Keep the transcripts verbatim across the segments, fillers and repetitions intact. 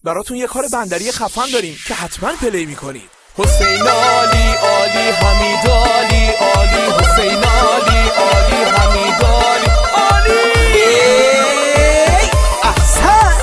براتون یه کار بندری خفن داریم که حتما پلی میکنید. حسین علی علی حمید علی علی حسین علی علی حمید علی علی احسن.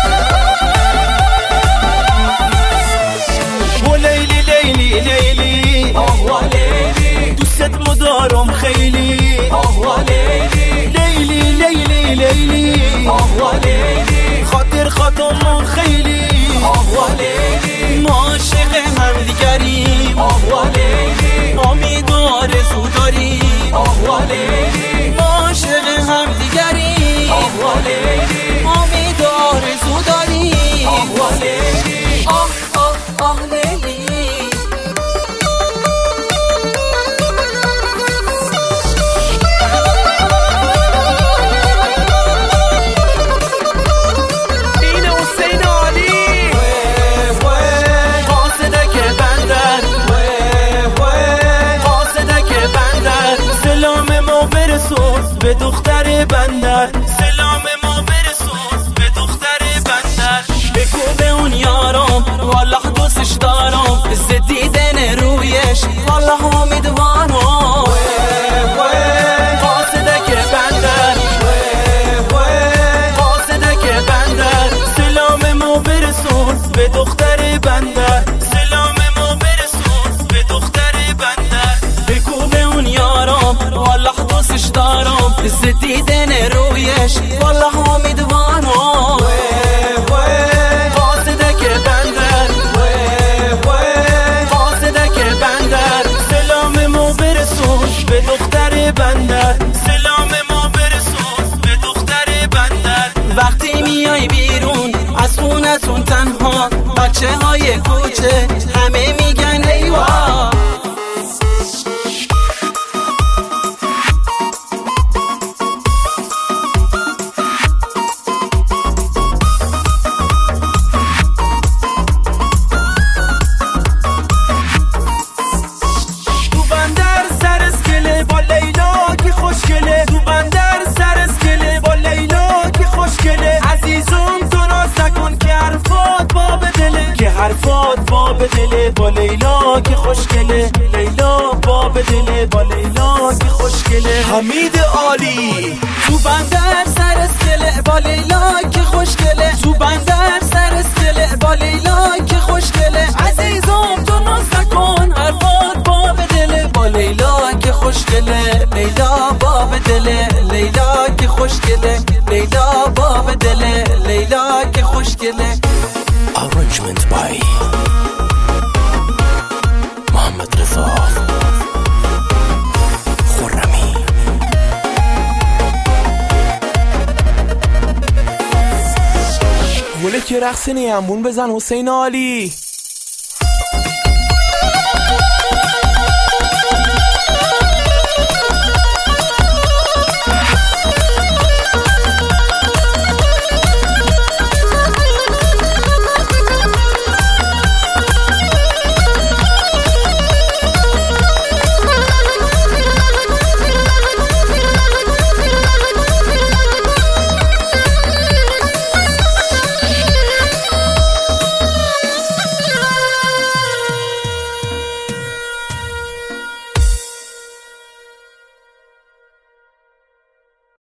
و لیلی لیلی لیلی آه لیلی دوست مدارم خیلی آه لیلی لیلی لیلی لیلی آه لیلی خاطر خاطرم خیلی آه لیلی ما عاشق هم دیگریم آه لیلی امید و آرزو داریم آه لیلی ما عاشق هم دیگریم آه لیلی امید و آرزو داریم آه لیلی آه آه آه لیلی. به دختر بندر سلام ما برسون به دختر بندر بگو به اون یارم والله دوستش دارم از دیدن رویش والله امیدوارم قاصده که بندر قاصده که بندر سلام ما برسون به دختر بندر سلام ما برسون به دختر بندر بگو به اون یارم والله دوستش دارم از دیدن رویش والله امیدوارم قاصده که بندر قاصده که بندر سلام ما برسون به دختر بندر سلام ما برسون به دختر بندر وقتی میای بیرون از خونتون تنها بچه های کوچه همه میگن ایوا حرفات باب دله با لیلا که خوشگله لیلا باب دله با لیلا که خوشگله حمید علی تو بندر سر اسکله با لیلا که خوشگله تو بندر سر اسکله با لیلا که خوشگله عزیزم تو ناز نکن حرفات باب دله با لیلا که خوشگله لیلا باب دله لیلا که خوشگله لیلا باب دله لیلا که خوشگله. Arrangement by محمد رضا خرمی. ولی که رقص نیمبون بزن حسین علی.